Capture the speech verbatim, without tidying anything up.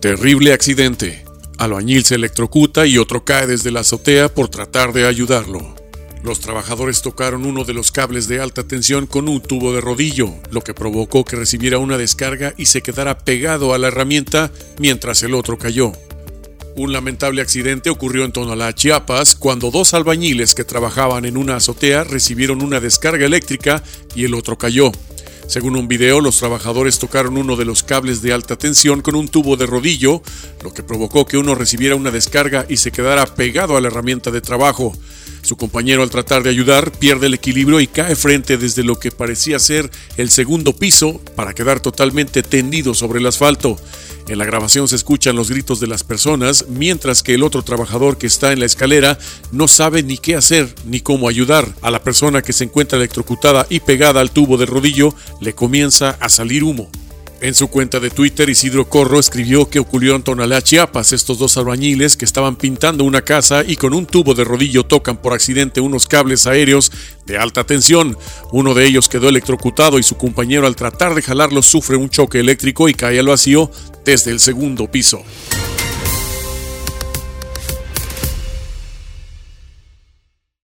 Terrible accidente. Albañil se electrocuta y otro cae desde la azotea por tratar de ayudarlo. Los trabajadores tocaron uno de los cables de alta tensión con un tubo de rodillo, lo que provocó que recibiera una descarga y se quedara pegado a la herramienta mientras el otro cayó. Un lamentable accidente ocurrió en Tonalá, Chiapas, cuando dos albañiles que trabajaban en una azotea recibieron una descarga eléctrica y el otro cayó. Según un video, los trabajadores tocaron uno de los cables de alta tensión con un tubo de rodillo, lo que provocó que uno recibiera una descarga y se quedara pegado a la herramienta de trabajo. Su compañero, al tratar de ayudar, pierde el equilibrio y cae frente desde lo que parecía ser el segundo piso para quedar totalmente tendido sobre el asfalto. En la grabación se escuchan los gritos de las personas, mientras que el otro trabajador que está en la escalera no sabe ni qué hacer ni cómo ayudar. A la persona que se encuentra electrocutada y pegada al tubo de rodillo le comienza a salir humo. En su cuenta de Twitter, Isidro Corro escribió que ocurrió en Tonalá, Chiapas. Estos dos albañiles que estaban pintando una casa y con un tubo de rodillo tocan por accidente unos cables aéreos de alta tensión. Uno de ellos quedó electrocutado y su compañero, al tratar de jalarlo, sufre un choque eléctrico y cae al vacío desde el segundo piso.